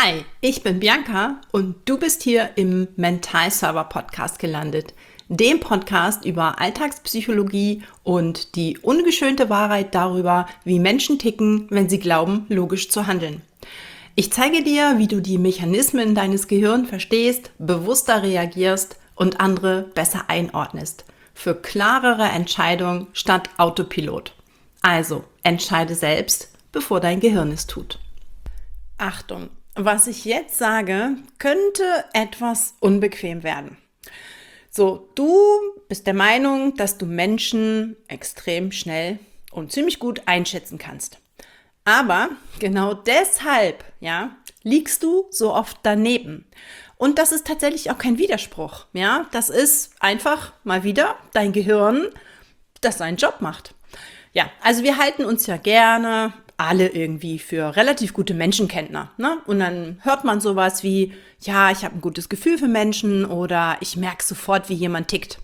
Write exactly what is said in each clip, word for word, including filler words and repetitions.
Hi, ich bin Bianca und du bist hier im Mental Server Podcast gelandet, dem Podcast über Alltagspsychologie und die ungeschönte Wahrheit darüber, wie Menschen ticken, wenn sie glauben, logisch zu handeln. Ich zeige dir, wie du die Mechanismen deines Gehirns verstehst, bewusster reagierst und andere besser einordnest. Für klarere Entscheidungen statt Autopilot. Also, entscheide selbst, bevor dein Gehirn es tut. Achtung, was ich jetzt sage, könnte etwas unbequem werden. So, du bist der Meinung, dass du Menschen extrem schnell und ziemlich gut einschätzen kannst. Aber genau deshalb, ja, liegst du so oft daneben. Und das ist tatsächlich auch kein Widerspruch, ja. Das ist einfach mal wieder dein Gehirn, das seinen Job macht. Ja, also wir halten uns ja gerne alle irgendwie für relativ gute Menschenkenntner, ne? Und dann hört man sowas wie, ja, ich habe ein gutes Gefühl für Menschen oder ich merke sofort, wie jemand tickt.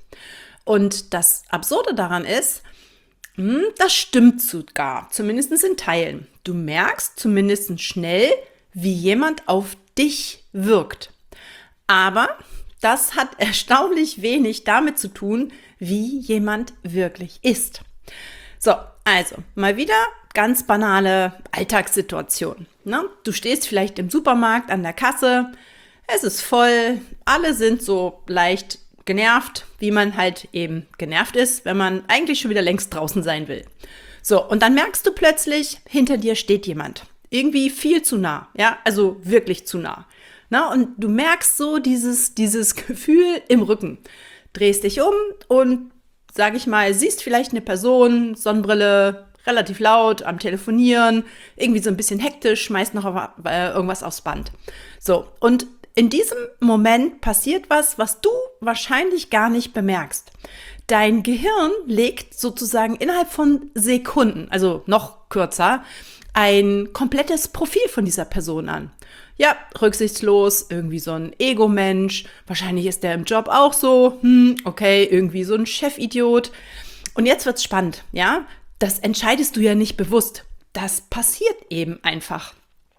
Und das Absurde daran ist, hm, das stimmt sogar, zumindest in Teilen. Du merkst zumindest schnell, wie jemand auf dich wirkt. Aber das hat erstaunlich wenig damit zu tun, wie jemand wirklich ist. So, also mal wieder ganz banale Alltagssituation. Ne? Du stehst vielleicht im Supermarkt an der Kasse, es ist voll, alle sind so leicht genervt, wie man halt eben genervt ist, wenn man eigentlich schon wieder längst draußen sein will. So, und dann merkst du plötzlich, hinter dir steht jemand. Irgendwie viel zu nah, ja, also wirklich zu nah. Na, und du merkst so dieses, dieses Gefühl im Rücken. Drehst dich um und, sag ich mal, siehst vielleicht eine Person, Sonnenbrille, relativ laut, am Telefonieren, irgendwie so ein bisschen hektisch, schmeißt noch auf, äh, irgendwas aufs Band. So, und in diesem Moment passiert was, was du wahrscheinlich gar nicht bemerkst. Dein Gehirn legt sozusagen innerhalb von Sekunden, also noch kürzer, ein komplettes Profil von dieser Person an. Ja, rücksichtslos, irgendwie so ein Ego-Mensch, wahrscheinlich ist der im Job auch so, hm, okay, irgendwie so ein Chefidiot. Und jetzt wird's spannend, ja? Das entscheidest du ja nicht bewusst. Das passiert eben einfach.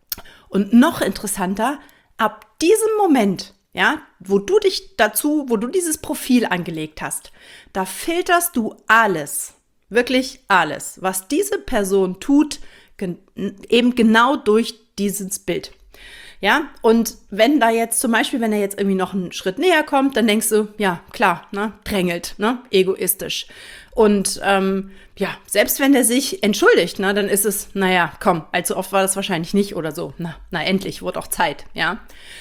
Und noch interessanter, ab diesem Moment, ja, wo du dich dazu, wo du dieses Profil angelegt hast, da filterst du alles, wirklich alles, was diese Person tut, gen- eben genau durch dieses Bild. Ja, und wenn da jetzt zum Beispiel, wenn er jetzt irgendwie noch einen Schritt näher kommt, dann denkst du, ja, klar, ne, drängelt, ne, egoistisch. Und ähm, ja, selbst wenn der sich entschuldigt, ne, dann ist es, naja, komm, allzu oft war das wahrscheinlich nicht oder so. Na, na endlich, wurde auch Zeit, ja.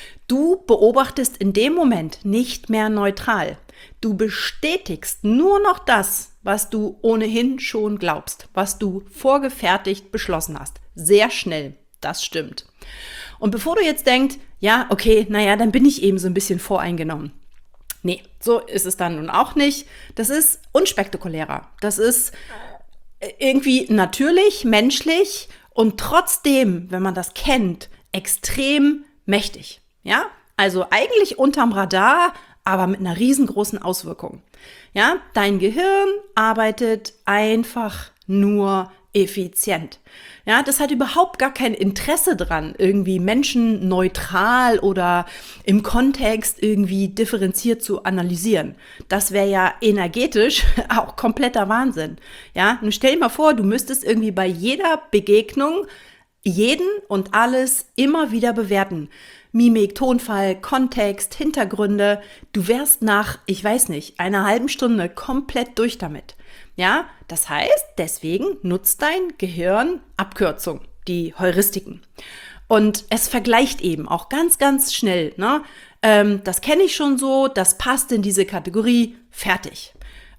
Du beobachtest in dem Moment nicht mehr neutral. Du bestätigst nur noch das, was du ohnehin schon glaubst, was du vorgefertigt beschlossen hast. Sehr schnell, das stimmt. Und bevor du jetzt denkst, ja, okay, naja, dann bin ich eben so ein bisschen voreingenommen. Nee, so ist es dann nun auch nicht. Das ist unspektakulärer. Das ist irgendwie natürlich, menschlich und trotzdem, wenn man das kennt, extrem mächtig. Ja, also eigentlich unterm Radar, aber mit einer riesengroßen Auswirkung. Ja, dein Gehirn arbeitet einfach nur effizient. Ja, das hat überhaupt gar kein Interesse dran, irgendwie Menschen neutral oder im Kontext irgendwie differenziert zu analysieren. Das wäre ja energetisch auch kompletter Wahnsinn. Ja, nun stell dir mal vor, du müsstest irgendwie bei jeder Begegnung jeden und alles immer wieder bewerten. Mimik, Tonfall, Kontext, Hintergründe. Du wärst nach, ich weiß nicht, einer halben Stunde komplett durch damit. Ja, das heißt, deswegen nutzt dein Gehirn Abkürzung, die Heuristiken. Und es vergleicht eben auch ganz, ganz schnell. Ne? Ähm, das kenne ich schon so, das passt in diese Kategorie, fertig.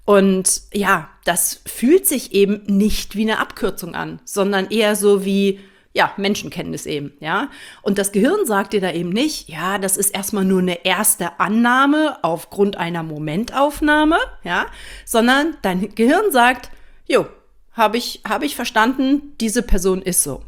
Und ja, das fühlt sich eben nicht wie eine Abkürzung an, sondern eher so wie, ja, Menschenkenntnis eben, ja. Und das Gehirn sagt dir da eben nicht, ja, das ist erstmal nur eine erste Annahme aufgrund einer Momentaufnahme, ja, sondern dein Gehirn sagt, jo, habe ich, hab ich verstanden, diese Person ist so.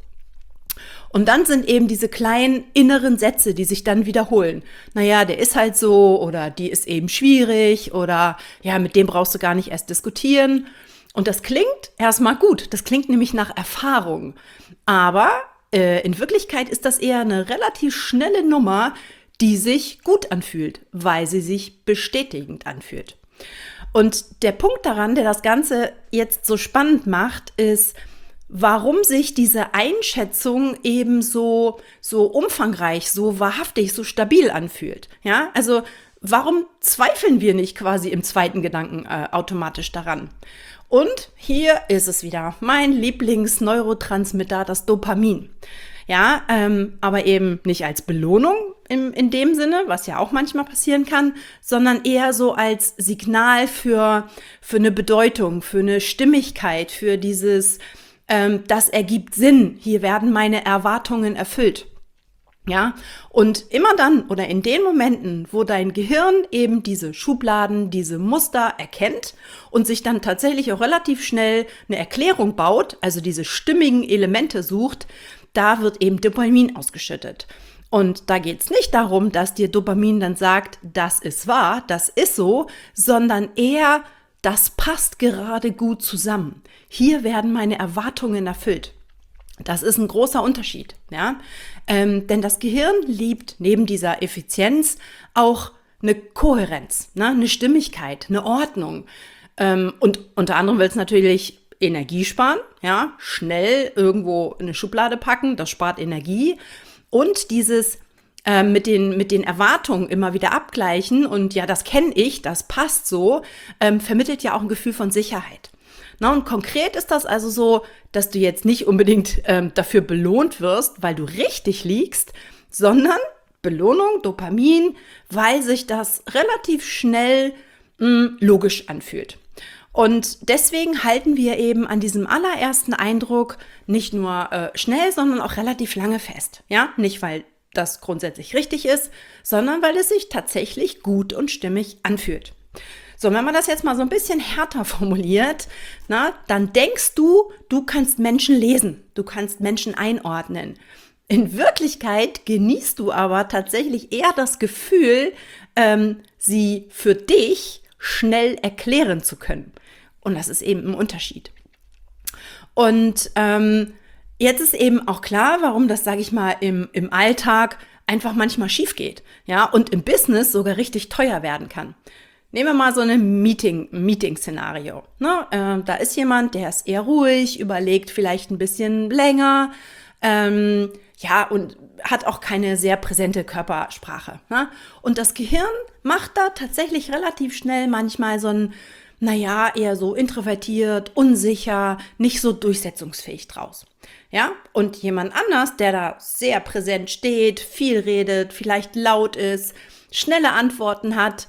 Und dann sind eben diese kleinen inneren Sätze, die sich dann wiederholen. Naja, der ist halt so oder die ist eben schwierig oder ja, mit dem brauchst du gar nicht erst diskutieren. Und das klingt erstmal gut, das klingt nämlich nach Erfahrung. Aber äh, in Wirklichkeit ist das eher eine relativ schnelle Nummer, die sich gut anfühlt, weil sie sich bestätigend anfühlt. Und der Punkt daran, der das Ganze jetzt so spannend macht, ist, warum sich diese Einschätzung eben so, so umfangreich, so wahrhaftig, so stabil anfühlt. Ja, also warum zweifeln wir nicht quasi im zweiten Gedanken äh, automatisch daran? Und hier ist es wieder, mein Lieblingsneurotransmitter, das Dopamin. Ja, ähm, aber eben nicht als Belohnung im, in dem Sinne, was ja auch manchmal passieren kann, sondern eher so als Signal für, für eine Bedeutung, für eine Stimmigkeit, für dieses, ähm, das ergibt Sinn, hier werden meine Erwartungen erfüllt. Ja, und immer dann oder in den Momenten, wo dein Gehirn eben diese Schubladen, diese Muster erkennt und sich dann tatsächlich auch relativ schnell eine Erklärung baut, also diese stimmigen Elemente sucht, da wird eben Dopamin ausgeschüttet. Und da geht es nicht darum, dass dir Dopamin dann sagt, das ist wahr, das ist so, sondern eher, das passt gerade gut zusammen. Hier werden meine Erwartungen erfüllt. Das ist ein großer Unterschied, ja, ähm, denn das Gehirn liebt neben dieser Effizienz auch eine Kohärenz, ne? Eine Stimmigkeit, eine Ordnung. Ähm, und unter anderem will es natürlich Energie sparen, ja, schnell irgendwo in eine Schublade packen, das spart Energie. Und dieses äh, mit den, mit den Erwartungen immer wieder abgleichen und ja, das kenne ich, das passt so, ähm, vermittelt ja auch ein Gefühl von Sicherheit. Na, und konkret ist das also so, dass du jetzt nicht unbedingt ähm, dafür belohnt wirst, weil du richtig liegst, sondern Belohnung, Dopamin, weil sich das relativ schnell mh, logisch anfühlt. Und deswegen halten wir eben an diesem allerersten Eindruck nicht nur äh, schnell, sondern auch relativ lange fest. Ja, nicht weil das grundsätzlich richtig ist, sondern weil es sich tatsächlich gut und stimmig anfühlt. So, wenn man das jetzt mal so ein bisschen härter formuliert, na, dann denkst du, du kannst Menschen lesen, du kannst Menschen einordnen. In Wirklichkeit genießt du aber tatsächlich eher das Gefühl, ähm, sie für dich schnell erklären zu können. Und das ist eben ein Unterschied. Und ähm, jetzt ist eben auch klar, warum das, sage ich mal, im, im Alltag einfach manchmal schief geht, ja, und im Business sogar richtig teuer werden kann. Nehmen wir mal so ein Meeting, Meeting-Szenario. Ne? Äh, da ist jemand, der ist eher ruhig, überlegt vielleicht ein bisschen länger, ähm, ja, und hat auch keine sehr präsente Körpersprache. Ne? Und das Gehirn macht da tatsächlich relativ schnell manchmal so ein, naja, eher so introvertiert, unsicher, nicht so durchsetzungsfähig draus. Ja, und jemand anders, der da sehr präsent steht, viel redet, vielleicht laut ist, schnelle Antworten hat.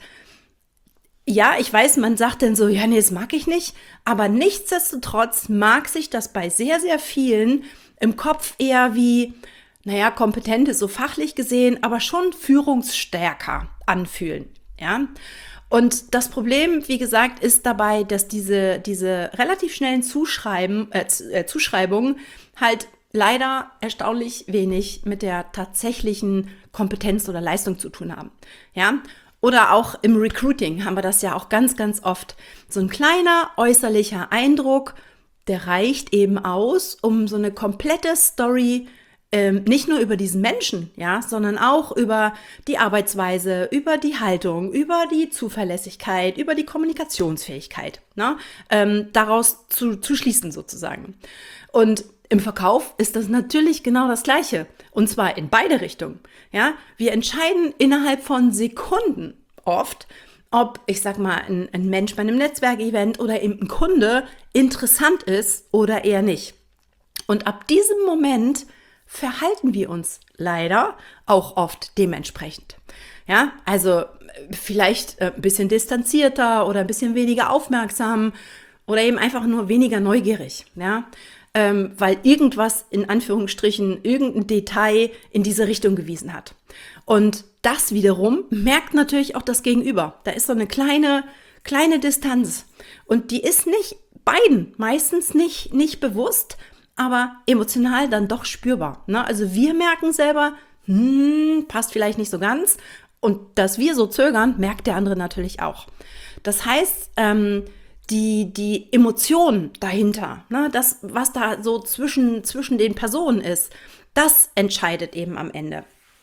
Ja, ich weiß, man sagt dann so, ja, nee, das mag ich nicht, aber nichtsdestotrotz mag sich das bei sehr, sehr vielen im Kopf eher wie, naja, kompetent ist so fachlich gesehen, aber schon führungsstärker anfühlen, ja. Und das Problem, wie gesagt, ist dabei, dass diese, diese relativ schnellen Zuschreiben, äh, äh, Zuschreibungen halt leider erstaunlich wenig mit der tatsächlichen Kompetenz oder Leistung zu tun haben, ja. Oder auch im Recruiting haben wir das ja auch ganz, ganz oft. So ein kleiner äußerlicher Eindruck, der reicht eben aus, um so eine komplette Story ähm, nicht nur über diesen Menschen, ja, sondern auch über die Arbeitsweise, über die Haltung, über die Zuverlässigkeit, über die Kommunikationsfähigkeit, ne, ähm, daraus zu, zu schließen sozusagen. Und im Verkauf ist das natürlich genau das Gleiche. Und zwar in beide Richtungen. Ja, wir entscheiden innerhalb von Sekunden oft, ob, ich sag mal, ein, ein Mensch bei einem Netzwerkevent oder eben ein Kunde interessant ist oder eher nicht. Und ab diesem Moment verhalten wir uns leider auch oft dementsprechend. Ja, also vielleicht ein bisschen distanzierter oder ein bisschen weniger aufmerksam oder eben einfach nur weniger neugierig. Ja, Ähm, weil irgendwas in Anführungsstrichen, irgendein Detail in diese Richtung gewiesen hat. Und das wiederum merkt natürlich auch das Gegenüber. Da ist so eine kleine, kleine Distanz. Und die ist nicht beiden, meistens nicht, nicht bewusst, aber emotional dann doch spürbar. Ne? Also wir merken selber, hm, passt vielleicht nicht so ganz. Und dass wir so zögern, merkt der andere natürlich auch. Das heißt, ähm, die, die Emotion dahinter, ne, das, was da so zwischen, zwischen den Personen ist, das entscheidet eben am Ende.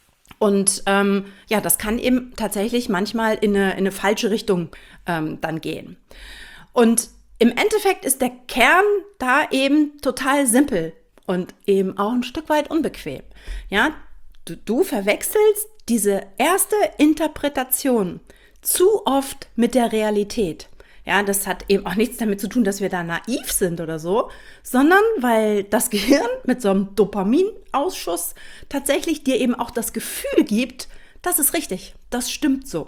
Und ähm, ja, das kann eben tatsächlich manchmal in eine, in eine falsche Richtung ähm, dann gehen. Und im Endeffekt ist der Kern da eben total simpel und eben auch ein Stück weit unbequem. Ja, du, du verwechselst diese erste Interpretation zu oft mit der Realität. Ja, das hat eben auch nichts damit zu tun, dass wir da naiv sind oder so, sondern weil das Gehirn mit so einem Dopaminausschuss tatsächlich dir eben auch das Gefühl gibt, das ist richtig, das stimmt so.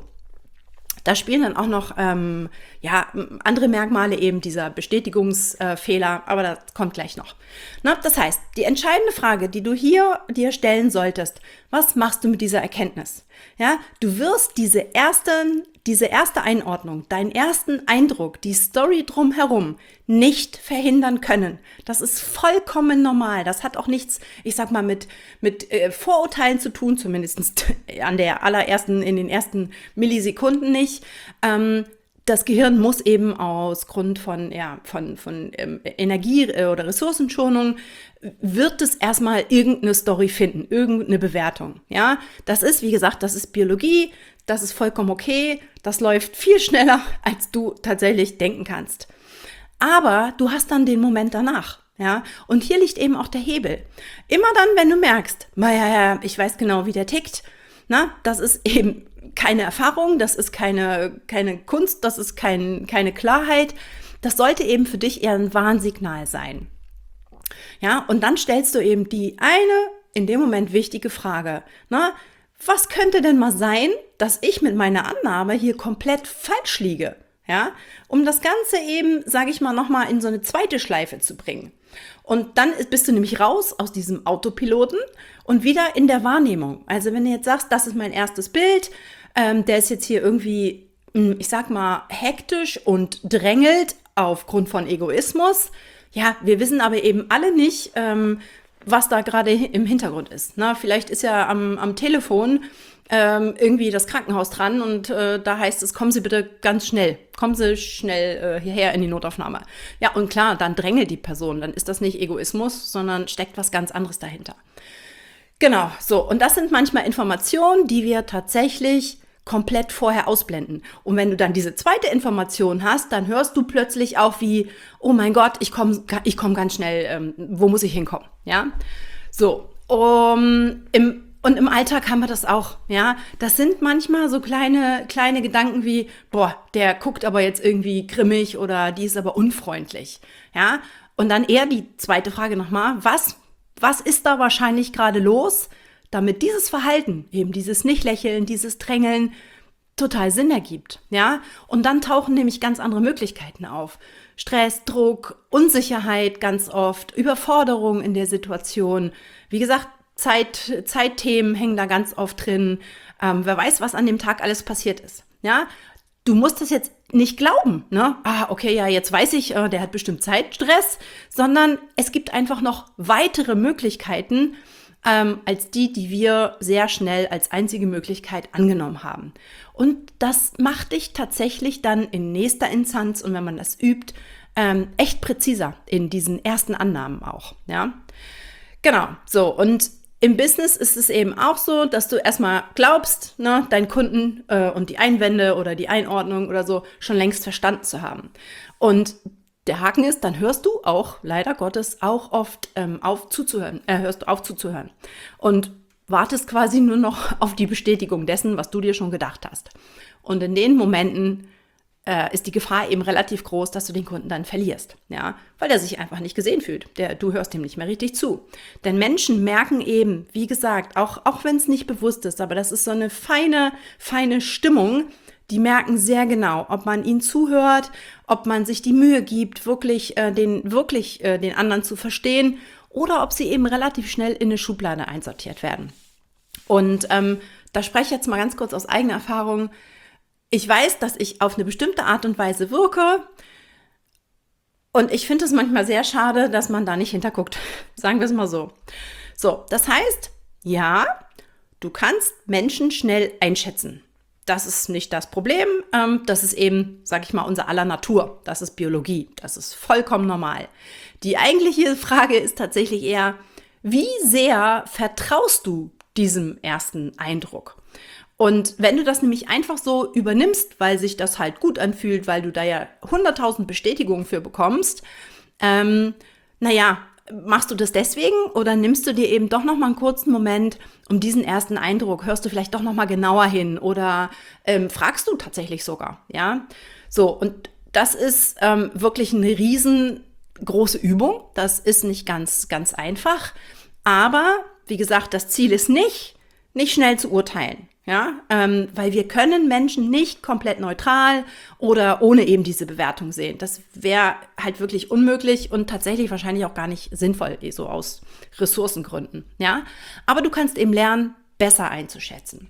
Da spielen dann auch noch ähm, ja, andere Merkmale eben dieser Bestätigungsfehler, aber das kommt gleich noch. Na, das heißt, die entscheidende Frage, die du hier dir stellen solltest, was machst du mit dieser Erkenntnis? Ja, du wirst diese ersten, diese erste Einordnung, deinen ersten Eindruck, die Story drumherum nicht verhindern können. Das ist vollkommen normal. Das hat auch nichts, ich sag mal, mit, mit äh, Vorurteilen zu tun, zumindest an der allerersten, in den ersten Millisekunden nicht. Ähm, Das Gehirn muss eben aus Grund von, ja, von, von ähm, Energie- oder Ressourcenschonung, wird es erstmal irgendeine Story finden, irgendeine Bewertung. Ja, das ist, wie gesagt, das ist Biologie, das ist vollkommen okay, das läuft viel schneller, als du tatsächlich denken kannst. Aber du hast dann den Moment danach. Ja, und hier liegt eben auch der Hebel. Immer dann, wenn du merkst, naja, ich weiß genau, wie der tickt, na, das ist eben keine Erfahrung, das ist keine, keine Kunst, das ist kein, keine Klarheit. Das sollte eben für dich eher ein Warnsignal sein. Ja, und dann stellst du eben die eine in dem Moment wichtige Frage. Na, was könnte denn mal sein, dass ich mit meiner Annahme hier komplett falsch liege? Ja, um das Ganze eben, sage ich mal, nochmal in so eine zweite Schleife zu bringen. Und dann bist du nämlich raus aus diesem Autopiloten und wieder in der Wahrnehmung. Also wenn du jetzt sagst, das ist mein erstes Bild, ähm, der ist jetzt hier irgendwie, ich sag mal, hektisch und drängelt aufgrund von Egoismus. Ja, wir wissen aber eben alle nicht, ähm, was da gerade im Hintergrund ist. Na, vielleicht ist ja am, am Telefon ähm, irgendwie das Krankenhaus dran und äh, da heißt es, kommen Sie bitte ganz schnell, kommen Sie schnell äh, hierher in die Notaufnahme. Ja, und klar, dann drängelt die Person, dann ist das nicht Egoismus, sondern steckt was ganz anderes dahinter. Genau, so, und das sind manchmal Informationen, die wir tatsächlich komplett vorher ausblenden. Und wenn du dann diese zweite Information hast, dann hörst du plötzlich auch wie, oh mein Gott, ich komme ich komm ganz schnell, ähm, wo muss ich hinkommen? Ja, so, um, im Und im Alltag haben wir das auch, ja. Das sind manchmal so kleine, kleine Gedanken wie, boah, der guckt aber jetzt irgendwie grimmig oder die ist aber unfreundlich, ja. Und dann eher die zweite Frage nochmal, was, was ist da wahrscheinlich gerade los, damit dieses Verhalten, eben dieses Nicht-Lächeln, dieses Drängeln, total Sinn ergibt, ja. Und dann tauchen nämlich ganz andere Möglichkeiten auf. Stress, Druck, Unsicherheit ganz oft, Überforderung in der Situation. Wie gesagt, Zeit, Zeitthemen hängen da ganz oft drin. Ähm, wer weiß, was an dem Tag alles passiert ist. Ja, du musst das jetzt nicht glauben, ne? Ah, okay, ja, jetzt weiß ich, äh, der hat bestimmt Zeitstress, sondern es gibt einfach noch weitere Möglichkeiten ähm, als die, die wir sehr schnell als einzige Möglichkeit angenommen haben. Und das macht dich tatsächlich dann in nächster Instanz und wenn man das übt, ähm, echt präziser in diesen ersten Annahmen auch. Ja, genau. So und im Business ist es eben auch so, dass du erstmal glaubst, ne, deinen Kunden äh, und die Einwände oder die Einordnung oder so schon längst verstanden zu haben. Und der Haken ist, dann hörst du auch, leider Gottes, auch oft ähm, auf zuzuhören, äh, hörst du auf zuzuhören und wartest quasi nur noch auf die Bestätigung dessen, was du dir schon gedacht hast. Und in den Momenten äh, ist die Gefahr eben relativ groß, dass du den Kunden dann verlierst, ja, weil er sich einfach nicht gesehen fühlt. Der, du hörst ihm nicht mehr richtig zu. Denn Menschen merken eben, wie gesagt, auch, auch wenn es nicht bewusst ist, aber das ist so eine feine, feine Stimmung, die merken sehr genau, ob man ihnen zuhört, ob man sich die Mühe gibt, wirklich äh, den, wirklich äh, den anderen zu verstehen oder ob sie eben relativ schnell in eine Schublade einsortiert werden. Und ähm, da spreche ich jetzt mal ganz kurz aus eigener Erfahrung. Ich weiß, dass ich auf eine bestimmte Art und Weise wirke und ich finde es manchmal sehr schade, dass man da nicht hinterguckt. Sagen wir es mal so. So, das heißt, ja, du kannst Menschen schnell einschätzen. das ist nicht das Problem. Ähm, das ist eben, sag ich mal, unser aller Natur. Das ist Biologie. Das ist vollkommen normal. Die eigentliche Frage ist tatsächlich eher, wie sehr vertraust du diesem ersten Eindruck? Und wenn du das nämlich einfach so übernimmst, weil sich das halt gut anfühlt, weil du da ja hunderttausend Bestätigungen für bekommst, ähm, naja, machst du das deswegen oder nimmst du dir eben doch noch mal einen kurzen Moment um diesen ersten Eindruck? Hörst du vielleicht doch noch mal genauer hin oder ähm, fragst du tatsächlich sogar, ja? So, und das ist ähm, wirklich eine riesengroße Übung. Das ist nicht ganz, ganz einfach. Aber, wie gesagt, das Ziel ist nicht, nicht schnell zu urteilen. Ja, ähm, weil wir können Menschen nicht komplett neutral oder ohne eben diese Bewertung sehen. Das wäre halt wirklich unmöglich und tatsächlich wahrscheinlich auch gar nicht sinnvoll, so aus Ressourcengründen. Ja, aber du kannst eben lernen, besser einzuschätzen.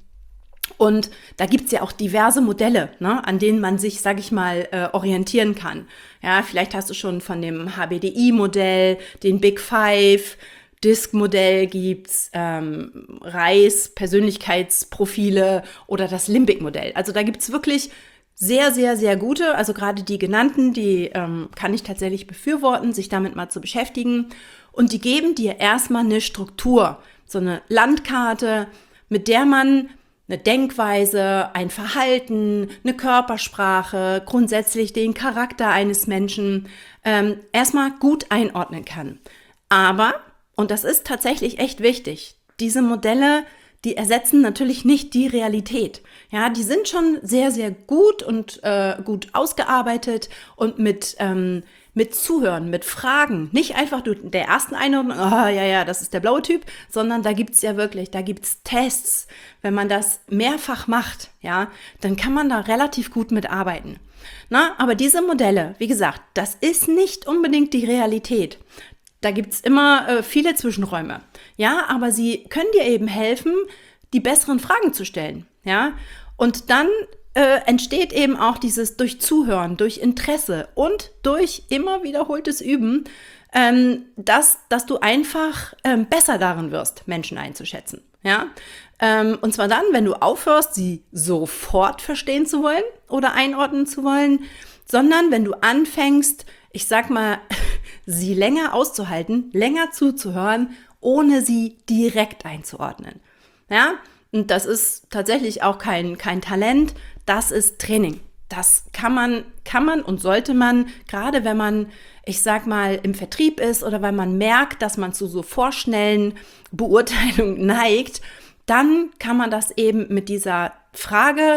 Und da gibt's ja auch diverse Modelle, ne, an denen man sich, sag ich mal, äh, orientieren kann. Ja, vielleicht hast du schon von dem H B D I-Modell, den Big Five, D I S C-Modell gibt's, ähm, Reis, Persönlichkeitsprofile oder das Limbic-Modell. Also da gibt's wirklich sehr, sehr, sehr gute, also gerade die genannten, die ähm, kann ich tatsächlich befürworten, sich damit mal zu beschäftigen. Und die geben dir erstmal eine Struktur, so eine Landkarte, mit der man eine Denkweise, ein Verhalten, eine Körpersprache, grundsätzlich den Charakter eines Menschen ähm, erstmal gut einordnen kann. Aber und das ist tatsächlich echt wichtig. Diese Modelle, die ersetzen natürlich nicht die Realität. Ja, die sind schon sehr, sehr gut und äh, gut ausgearbeitet und mit, ähm, mit Zuhören, mit Fragen. Nicht einfach du, der ersten Einordnung, oh, ja, ja, das ist der blaue Typ, sondern da gibt's ja wirklich, da gibt's Tests. Wenn man das mehrfach macht, ja, dann kann man da relativ gut mitarbeiten. Na, aber diese Modelle, wie gesagt, das ist nicht unbedingt die Realität. Da gibt's immer äh, viele Zwischenräume. Ja, aber sie können dir eben helfen, die besseren Fragen zu stellen. Ja, und dann äh, entsteht eben auch dieses durch Zuhören, durch Interesse und durch immer wiederholtes Üben, ähm, dass, dass du einfach ähm, besser darin wirst, Menschen einzuschätzen. Ja, ähm, und zwar dann, wenn du aufhörst, sie sofort verstehen zu wollen oder einordnen zu wollen, sondern wenn du anfängst, ich sag mal, sie länger auszuhalten, länger zuzuhören, ohne sie direkt einzuordnen. Ja, und das ist tatsächlich auch kein, kein Talent, das ist Training. Das kann man, kann man und sollte man, gerade wenn man, ich sag mal, im Vertrieb ist oder wenn man merkt, dass man zu so vorschnellen Beurteilungen neigt, dann kann man das eben mit dieser Frage,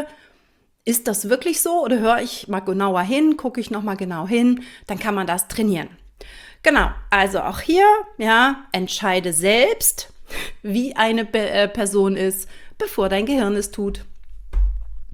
ist das wirklich so oder höre ich mal genauer hin, gucke ich nochmal genau hin, dann kann man das trainieren. Genau, also auch hier, ja, entscheide selbst, wie eine Pe- äh, Person ist, bevor dein Gehirn es tut.